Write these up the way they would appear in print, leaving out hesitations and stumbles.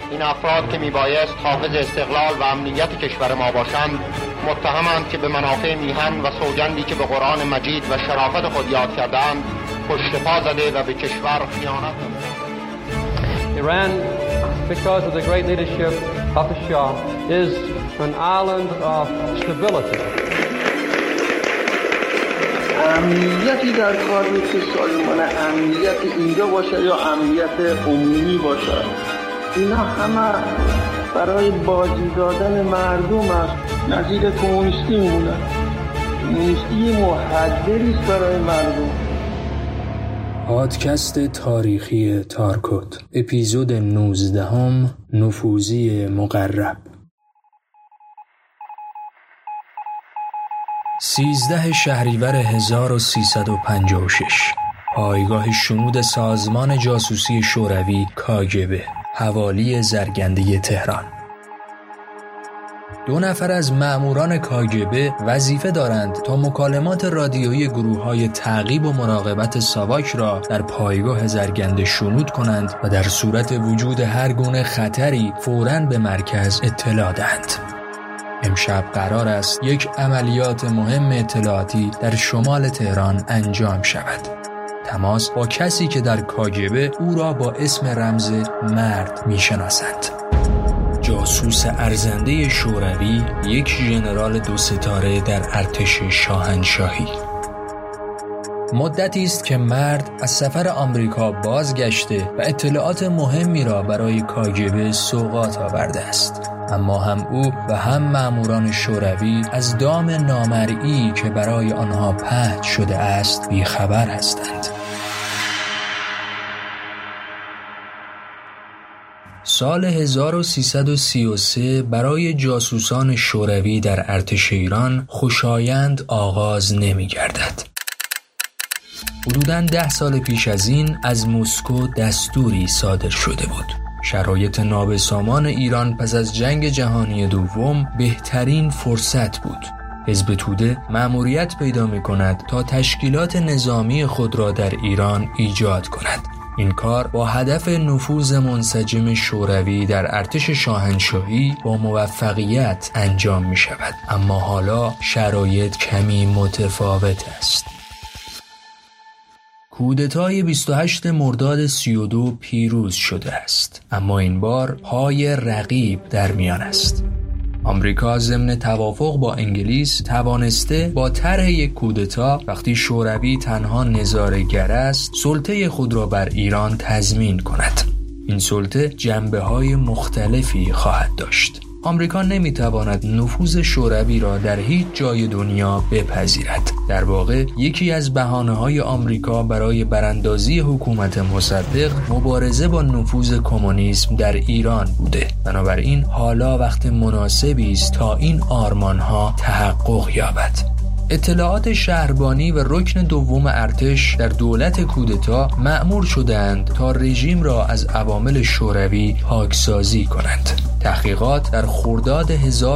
این افراد که میبایست حافظ استقلال و امنیت کشور ما باشند متهمند که به منافع میهن و سوگندی که به قرآن مجید و شرافت خود یاد کردند پشت پا زده و به کشور خیانت نموده. Iran, because of the great leadership of the Shah, is an island of stability. امنیتی در کار نیست که سازمان امنیت اینجا باشه یا امنیت عمومی باشه. اینا همه برای بازی دادن مردم است. نظیر کمونیستی میمونن. کمونیستی محددی است برای مردم. پادکست تاریخی تارکوت، اپیزود 19، نفوذی مقرب. 13 شهریور 1356، پایگاه شنود سازمان جاسوسی شوروی کاگبه، حوالی زرگنده تهران. 2 نفر از مأموران کاگبه وظیفه دارند تا مکالمات رادیویی گروه‌های تعقیب و مراقبت ساواک را در پایگاه زرگنده شنود کنند و در صورت وجود هر گونه خطری فوراً به مرکز اطلاع دهند. امشب قرار است یک عملیات مهم اطلاعاتی در شمال تهران انجام شود. تماس با کسی که در کاگبه او را با اسم رمز مرد می‌شناسند. جاسوس ارزنده شوروی، یک ژنرال 2 ستاره در ارتش شاهنشاهی. مدتی است که مرد از سفر آمریکا بازگشته و اطلاعات مهمی را برای کاگبه سوغات آورده است. اما هم او و هم مأموران شوروی از دام نامرئی که برای آنها پهن شده است بیخبر هستند. سال 1333 برای جاسوسان شوروی در ارتش ایران خوشایند آغاز نمی‌گردد. حدوداً 10 سال پیش از این از مسکو دستوری صادر شده بود. شرایط نابسامان ایران پس از جنگ جهانی دوم بهترین فرصت بود. حزب توده مأموریت پیدا می‌کند تا تشکیلات نظامی خود را در ایران ایجاد کند. این کار با هدف نفوذ منسجم شوروی در ارتش شاهنشاهی با موفقیت انجام می شود. اما حالا شرایط کمی متفاوت است. کودتای 28 مرداد 32 پیروز شده است، اما این بار پای رقیب در میان است. آمریکا ضمن توافق با انگلیس توانسته با طرح یک کودتا وقتی شوروی تنها نظاره‌گر است سلطه خود را بر ایران تضمین کند. این سلطه جنبه‌های مختلفی خواهد داشت. آمریکا نمیتواند نفوذ شوروی را در هیچ جای دنیا بپذیرد. در واقع یکی از بهانه‌های آمریکا برای براندازی حکومت مصدق مبارزه با نفوذ کمونیسم در ایران بوده. بنابراین حالا وقت مناسبی است تا این آرمان‌ها تحقق یابد. اطلاعات شهربانی و رکن دوم ارتش در دولت کودتا مأمور شدند تا رژیم را از عوامل شوروی پاکسازی کنند. تحقیقات در خرداد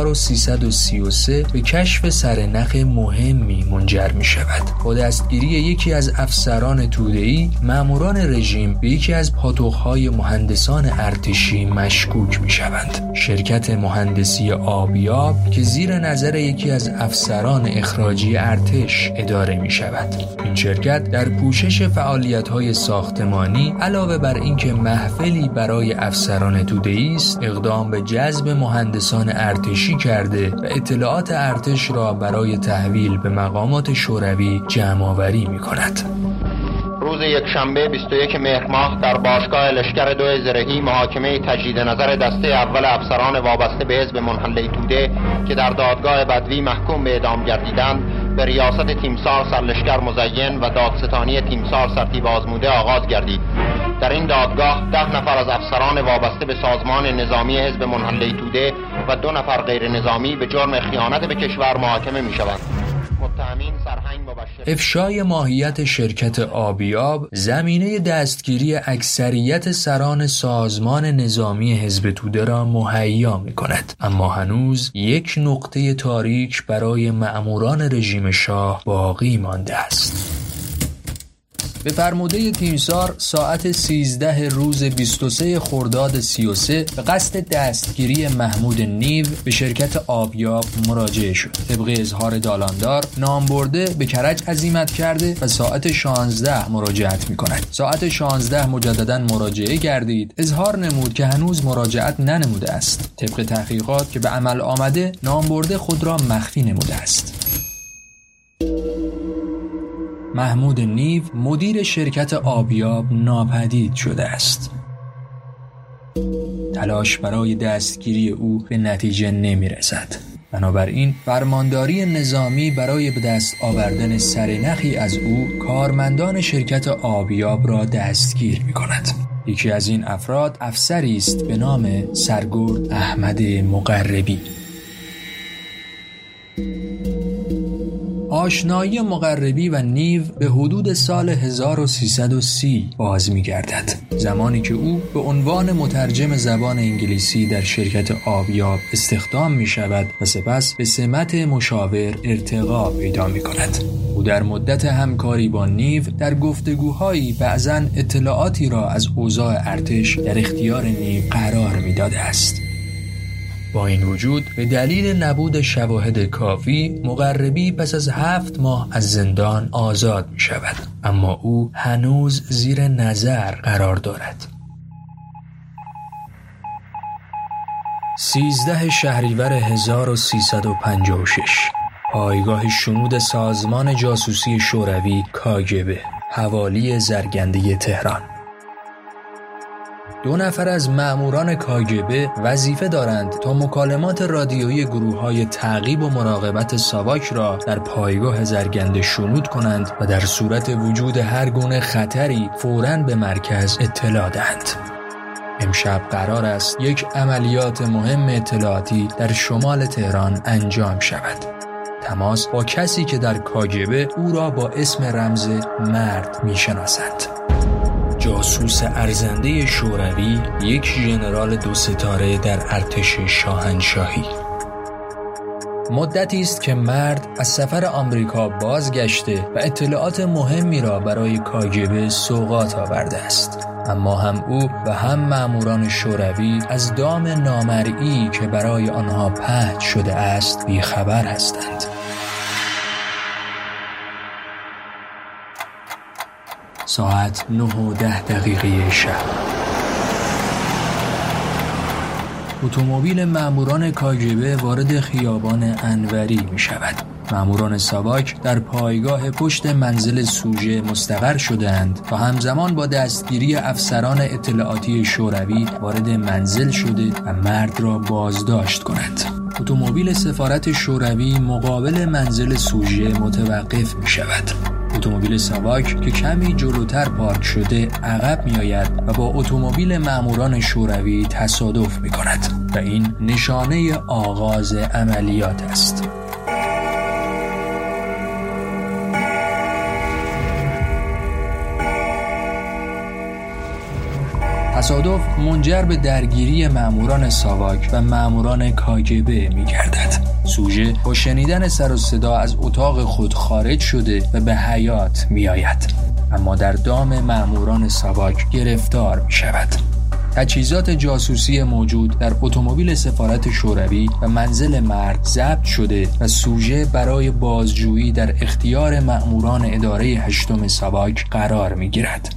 1333 به کشف سرنخ مهمی منجر می شود. با دستگیری یکی از افسران توده‌ای، مأموران رژیم به یکی از پاتوق‌های مهندسان ارتشی مشکوک می شوند. شرکت مهندسی آبیاب که زیر نظر یکی از افسران اخراجی ارتش اداره می شود. این شرکت در پوشش فعالیت‌های ساختمانی علاوه بر اینکه محفلی برای افسران توده‌ای است، اقدام به جذب مهندسان ارتشی کرده و اطلاعات ارتش را برای تحویل به مقامات شوروی جمع‌آوری می‌کند. روز یکشنبه 21 مهر ماه در باشگاه لشکر 2 زرهی محاکمه تجدید نظر دسته اول افسران وابسته به حزب منحله توده که در دادگاه بدوی محکوم به اعدام گردیدند به ریاست تیمسار سرلشکر مزین و دادستانی تیمسار سرتیپ آزموده آغاز گردید. در این دادگاه 10 نفر از افسران وابسته به سازمان نظامی حزب منحله توده و 2 نفر غیر نظامی به جرم خیانت به کشور محاکمه می‌شوند. متهمین سرهنگ مبشر افشای ماهیت شرکت آبیاب زمینه دستگیری اکثریت سران سازمان نظامی حزب توده را مهیا می‌کند، اما هنوز یک نقطه تاریک برای مأموران رژیم شاه باقی مانده است. به فرموده تیمسار ساعت 13 روز 23 خرداد 33 به قصد دستگیری محمود نیو به شرکت آبیاب مراجعه شد. طبق اظهار دالاندار نامبرده به کرج عزیمت کرده و ساعت 16 مراجعت می‌کند. ساعت 16 مجدداً مراجعه گردید. اظهار نمود که هنوز مراجعت ننموده است. طبق تحقیقات که به عمل آمده نامبرده خود را مخفی نموده است. محمود نیو مدیر شرکت آبیاب ناپدید شده است. تلاش برای دستگیری او به نتیجه نمی‌رسد. بنابراین فرمانداری نظامی برای به دست آوردن سرنخی از او کارمندان شرکت آبیاب را دستگیر می‌کند. یکی از این افراد افسری است به نام سرگرد احمد مقربی. آشنایی مقربی و نیو به حدود سال 1330 باز می‌گردد، زمانی که او به عنوان مترجم زبان انگلیسی در شرکت آبیاب استخدام می‌شود و سپس به سمت مشاور ارتقا پیدا می‌کند. او در مدت همکاری با نیو در گفتگوهایی بعضاً اطلاعاتی را از اوضاع ارتش در اختیار نیو قرار می‌داده است. با این وجود به دلیل نبود شواهد کافی مقربی پس از 7 ماه از زندان آزاد می شود، اما او هنوز زیر نظر قرار دارد. 13 شهریور 1356 پایگاه شنود سازمان جاسوسی شوروی کاگبه، حوالی زرگنده تهران. 2 نفر از مأموران کاگبه وظیفه دارند تا مکالمات رادیویی گروه‌های تعقیب و مراقبت ساواک را در پایگاه زرگنده شنود کنند و در صورت وجود هر گونه خطری فوراً به مرکز اطلاع دهند. امشب قرار است یک عملیات مهم اطلاعاتی در شمال تهران انجام شود. تماس با کسی که در کاگبه او را با اسم رمز مرد می‌شناسند. جاسوس ارزنده شوروی، یک ژنرال 2 ستاره در ارتش شاهنشاهی. مدتی است که مرد از سفر آمریکا بازگشته و اطلاعات مهمی را برای کاگبه سوغات آورده است، اما هم او و هم مأموران شوروی از دام نامرئی که برای آنها پهن شده است بیخبر هستند. ساعت 9:10 شب. اتومبیل مأموران کاگبه وارد خیابان انوری می شود. مأموران ساواک در پایگاه پشت منزل سوژه مستقر شدند تا همزمان با دستگیری افسران اطلاعاتی شوروی وارد منزل شده و مرد را بازداشت کند. اتومبیل سفارت شوروی مقابل منزل سوژه متوقف می شود. اتومبیل ساواک که کمی جلوتر پارک شده عقب می آید و با اتومبیل مأموران شوروی تصادف می کند و این نشانه آغاز عملیات است. تصادف منجر به درگیری مأموران ساواک و مأموران کاگبه می گردد. سوژه با شنیدن سر و صدا از اتاق خود خارج شده و به حیاط می آید، اما در دام مأموران ساواک گرفتار می شود. تجهیزات جاسوسی موجود در اتومبیل سفارت شوروی و منزل مرد ضبط شده و سوژه برای بازجویی در اختیار مأموران اداره 8 ساواک قرار می گیرد.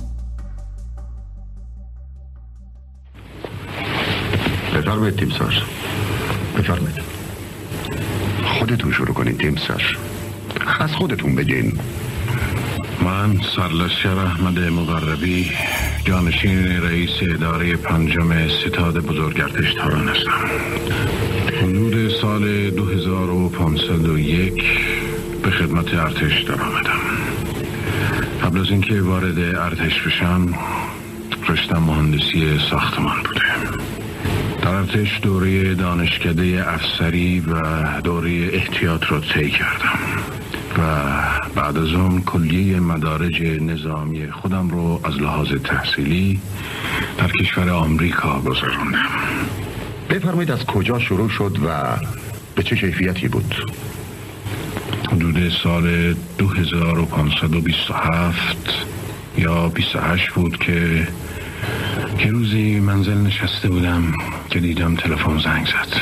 بفرمایید تیمسار، بفرمایید. خودتون شروع کنید تیمسار، از خودتون بگین. من سرلشکر احمد مقربی، جانشین رئیس اداره 5 ستاد بزرگ ارتش تهران هستم. حدود سال 2501 به خدمت ارتش در آمدم. قبل از اینکه وارد ارتش بشم رشتم مهندسی ساختمان بوده. در ارتش دوره دانشکده افسری و دوره احتیاط را طی کردم و بعد از اون کلیه مدارج نظامی خودم رو از لحاظ تحصیلی در کشور آمریکا گذراندم. بفرمایید از کجا شروع شد و به چه کیفیتی بود؟ حدود سال 2527 یا 28 بود که روزی منزل نشسته بودم که دیدم تلفن زنگ زد.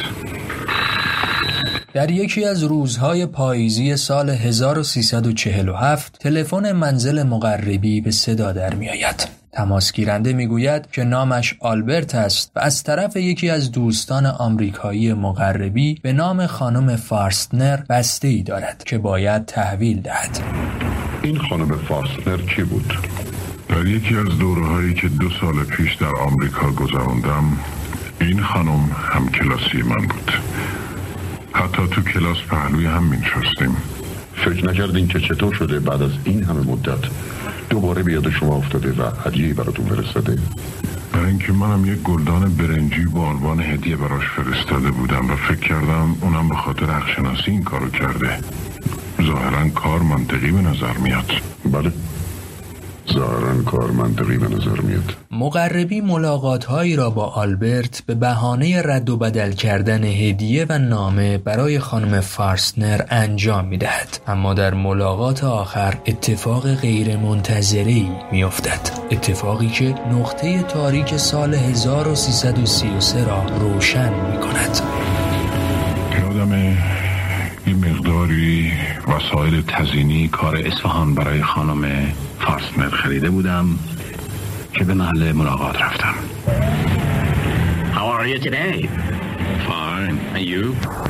در یکی از روزهای پاییزی سال 1347 تلفن منزل مقربی به صدا در می آید. تماس گیرنده می گوید که نامش آلبرت است و از طرف یکی از دوستان آمریکایی مقربی به نام خانم فارستنر بسته‌ای دارد که باید تحویل دهد. این خانم فارستنر کی بود؟ در یکی از دوره‌هایی که 2 سال پیش در آمریکا گذراندم، این خانم هم کلاسی من بود. حتی تو کلاس پهلوی هم می‌نشستیم. فکر نکردین که چطور شده بعد از این همه مدت دوباره به یاد شما افتاده و هدیه‌ای براتون فرستاده؟ برای اینکه منم یک گلدان برنجی با عنوان هدیه براش فرستاده بودم و فکر کردم اونم به خاطر حق‌شناسی این کارو کرده. ظاهراً کار منطقی به نظر میاد. بله، ظاهراً کار منطقی به نظر میاد. مقربی ملاقات‌هایی را با آلبرت به بهانه رد و بدل کردن هدیه و نامه برای خانم فارستنر انجام می‌دهد، اما در ملاقات آخر اتفاق غیر منتظره‌ای می‌افتد، اتفاقی که نقطه تاریک سال 1333 را روشن می‌کند. یادم یه مقداری وسایل تزیینی کار اصفهان برای خانم فارستنر خریده بودم که به محل ملاقات رفتم. How are you today? Fine. And you?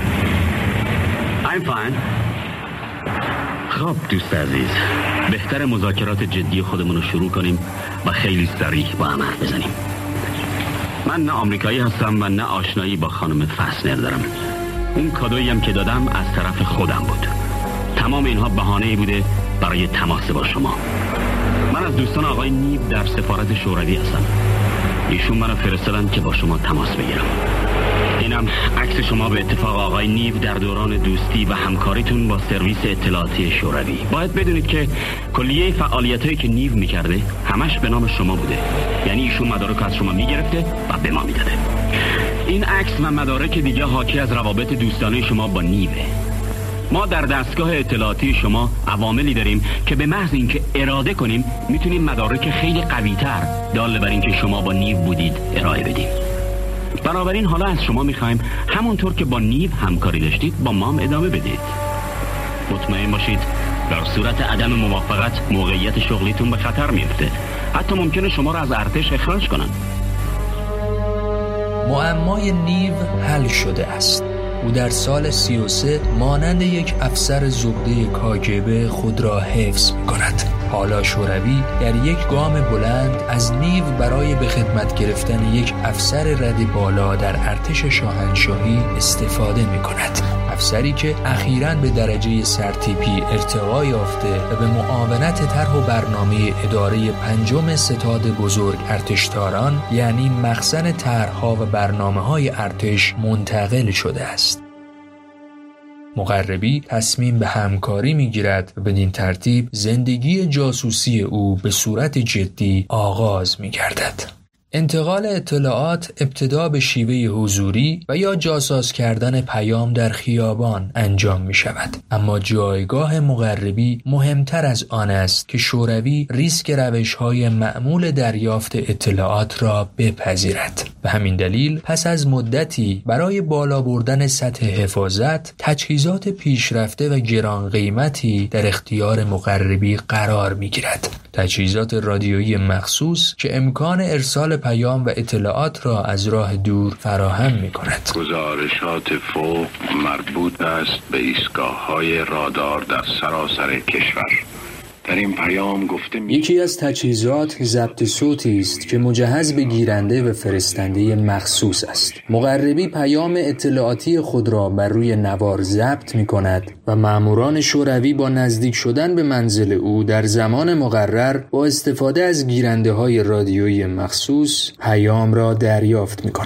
I'm fine. خب دوست عزیز، بهتر مذاکرات جدی خودمون رو شروع کنیم و خیلی سریع با هم حرف بزنیم. من نه آمریکایی هستم و نه آشنایی با خانم فارستنر دارم. اون کادویی هم که دادم از طرف خودم بود. تمام اینها بهانه‌ای بوده برای تماس با شما. من از دوستان آقای نیو در سفارت شوروی هستم. ایشون منو فرستادن که با شما تماس بگیرم. اینم عکس شما به اتفاق آقای نیو در دوران دوستی و همکاریتون با سرویس اطلاعاتی شوروی. باید بدونید که کلیه فعالیتایی که نیو میکرده همش به نام شما بوده. یعنی ایشون مدارک از شما میگرفته و به ما میداده. این عکس و مدارک دیگه حاکی از روابط دوستانه شما با نیوه. ما در دستگاه اطلاعاتی شما عواملی داریم که به محض اینکه اراده کنیم میتونیم مدارک خیلی قوی‌تر دال بر اینکه شما با نیو بودید ارائه بدیم. بنابراین حالا از شما میخوایم همونطور که با نیو همکاری داشتید با ما هم ادامه بدید. مطمئن باشید در صورت عدم موافقت موقعیت شغلیتون به خطر میفته. حتی ممکنه شما را از ارتش اخراج کنن. معمای نیو حل شده است. او در سال 33 مانند یک افسر زبده کاگبه خود را حفظ می کند. حالا شوروی در یک گام بلند از نیو برای به خدمت گرفتن یک افسر رد بالا در ارتش شاهنشاهی استفاده می کند. افسری که اخیراً به درجه سرتیپی ارتقا یافته و به معاونت طرح و برنامه اداره 5 ستاد بزرگ ارتشتاران یعنی مخزن طرح‌ها و برنامه‌های ارتش منتقل شده است. مقربی تصمیم به همکاری می‌گیرد و بدین ترتیب زندگی جاسوسی او به صورت جدی آغاز می‌گردد. انتقال اطلاعات ابتدا به شیوه حضوری و یا جاساز کردن پیام در خیابان انجام می شود. اما جایگاه مقربی مهمتر از آن است که شوروی ریسک روش‌های معمول دریافت اطلاعات را بپذیرد. به همین دلیل پس از مدتی برای بالا بردن سطح حفاظت تجهیزات پیشرفته و گران قیمتی در اختیار مقربی قرار می گیرد. تجهیزات رادیویی مخصوص که امکان ارسال پیام و اطلاعات را از راه دور فراهم می کند. گزارشات فوق مربوط است به ایستگاه‌های رادار در سراسر کشور. در این پیام گفته یکی از تجهیزات ضبط صوتی است که مجهز به گیرنده و فرستنده مخصوص است. مقربی پیام اطلاعاتی خود را بر روی نوار ضبط می کند و ماموران شوروی با نزدیک شدن به منزل او در زمان مقرر با استفاده از گیرنده های رادیویی مخصوص پیام را دریافت می کنند.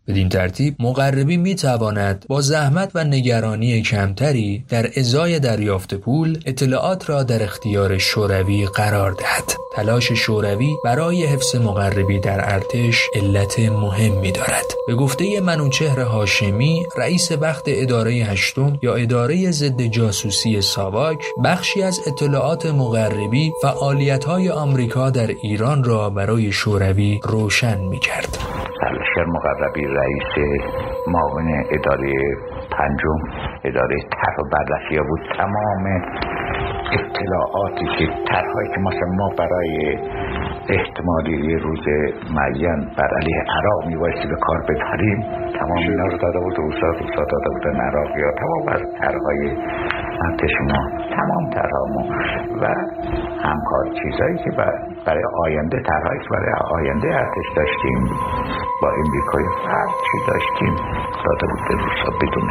بدین ترتیب مقربی میتواند با زحمت و نگرانی کمتری در ازای دریافت پول اطلاعات را در اختیار شوروی قرار دهد. تلاش شوروی برای حفظ مقربی در ارتش علت مهمی دارد. به گفته منوچهر هاشمی، رئیس وقت اداره هشتم یا اداره ضد جاسوسی ساواک، بخشی از اطلاعات مقربی فعالیت‌های آمریکا در ایران را برای شوروی روشن می‌کرد. سرلشکر مقربی رئیس معاون اداره پنجم اداره طرح و بررسی بود. تمام اطلاعاتی که طرحی که ما برای احتمالی یه روز معین بر علیه عراق میبایستی به کار ببریم، تمام اینا رو داده بود روسا داده بودن عراق یا تمام از طرحهای ارتش ما، تمام طرح ما و همکار چیزایی که برای آینده، طرحایی که برای آینده ارتش داشتیم با امریکایی هر چی داشتیم داده بود به روسا بدون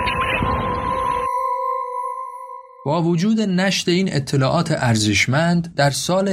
با وجود نشر این اطلاعات ارزشمند، در سال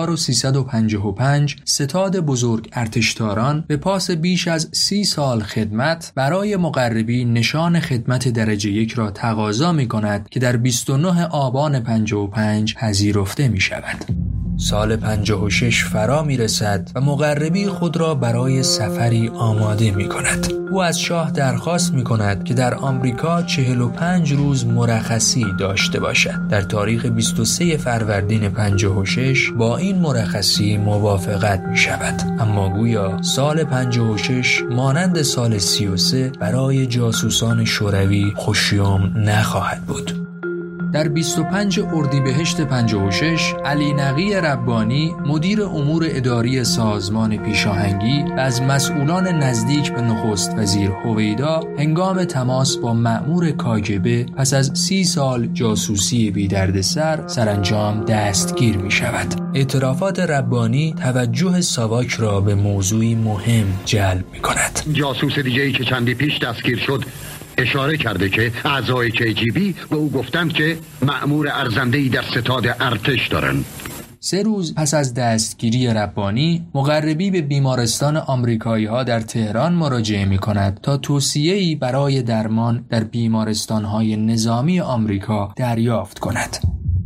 1355 ستاد بزرگ ارتشتاران به پاس بیش از 30 سال خدمت برای مقربی نشان خدمت درجه 1 را تقاضا می کند که در 29 آبان 55 پذیرفته می شود. سال 56 فرا می رسد و مقربی خود را برای سفری آماده می کند. او از شاه درخواست می کند که در آمریکا 45 روز مرخصی داشته باشد. در تاریخ 23 فروردین 56 با این مرخصی موافقت می شود. اما گویا سال 56 مانند سال 33 برای جاسوسان شوروی خوشیوم نخواهد بود. در 25 اردیبهشت 56 علی نقی ربانی مدیر امور اداری سازمان پیشاهنگی و از مسئولان نزدیک به نخست وزیر هویدا هنگام تماس با مأمور کاگبه پس از 30 سال جاسوسی بی دردسر سرانجام دستگیر می شود. اعترافات ربانی توجه ساواک را به موضوعی مهم جلب می کند. جاسوس دیگه‌ای که چندی پیش دستگیر شد اشاره کرده که اعضای KGB به او گفتند که مأمور ارزنده‌ای در ستاد ارتش دارند. 3 روز پس از دستگیری ربانی، مقربی به بیمارستان آمریکایی‌ها در تهران مراجعه می‌کند تا توصیه‌ای برای درمان در بیمارستان‌های نظامی آمریکا دریافت کند.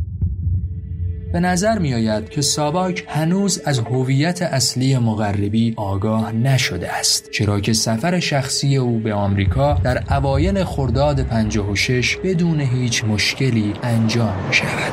به نظر می آید که ساواک هنوز از هویت اصلی مقربی آگاه نشده است، چرا که سفر شخصی او به آمریکا در اوایل خرداد 56 بدون هیچ مشکلی انجام می شود.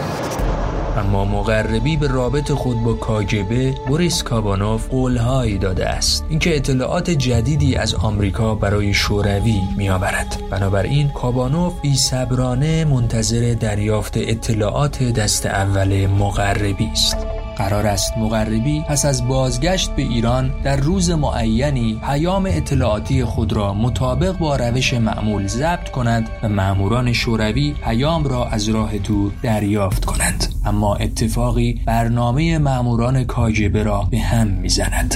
اما مقربی به رابط خود با کاگبه بوریس کابانوف قولهایی داده است، اینکه اطلاعات جدیدی از آمریکا برای شوروی می‌آورد. بنابراین کابانوف بی‌صبرانه منتظر دریافت اطلاعات دست اول مقربی است. قرار است مقربی پس از بازگشت به ایران در روز معینی پیام اطلاعاتی خود را مطابق با روش معمول ضبط کند و مأموران شوروی پیام را از راه دور دریافت کنند. اما اتفاقی برنامه مأموران کاگبه را به هم می‌زند.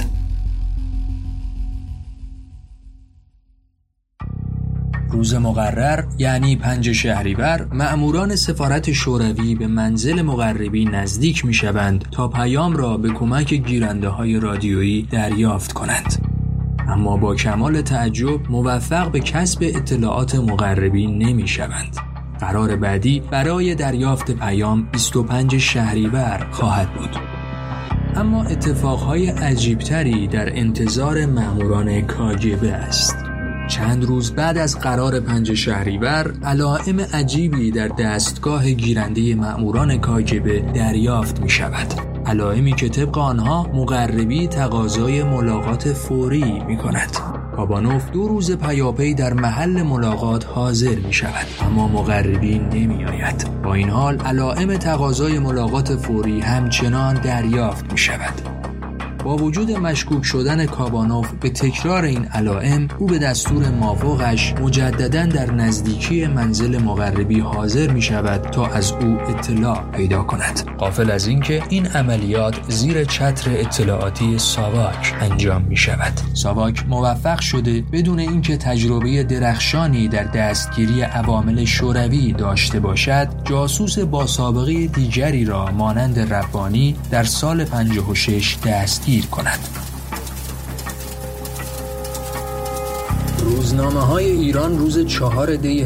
روز مقرر یعنی 5 شهریور مأموران سفارت شوروی به منزل مقربی نزدیک می شوند تا پیام را به کمک گیرنده‌های رادیویی دریافت کنند. اما با کمال تعجب موفق به کسب اطلاعات مقربی نمی شوند. قرار بعدی برای دریافت پیام 25 شهریور خواهد بود. اما اتفاقهای عجیبتری در انتظار مأموران کاگبه است. چند روز بعد از قرار 5 شهریور علائم عجیبی در دستگاه گیرنده مأموران کاگبه دریافت می شود. علائمی که طبق آنها مقربی تقاضای ملاقات فوری می کند. کابانوف 2 روز پیاپی در محل ملاقات حاضر می شود، اما مقربی نمی آید. با این حال علائم تقاضای ملاقات فوری همچنان دریافت می شود. با وجود مشکوک شدن کابانوف به تکرار این علائم، او به دستور مافوقش مجدداً در نزدیکی منزل مقربی حاضر می شود تا از او اطلاع پیدا کند. غافل از اینکه این عملیات زیر چتر اطلاعاتی ساواک انجام می شود. ساواک موفق شده بدون اینکه تجربه درخشانی در دستگیری عوامل شوروی داشته باشد، جاسوس با سابقه دیگری را مانند ربانی در سال 56 دستگیر کند. روزنامه‌های ایران روز 4 دی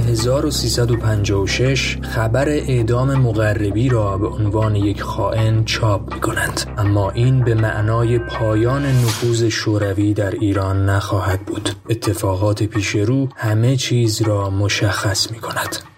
1356 خبر اعدام مقربی را به عنوان یک خائن چاپ می‌کنند، اما این به معنای پایان نفوذ شوروی در ایران نخواهد بود. اتفاقات پیش رو همه چیز را مشخص می‌کند.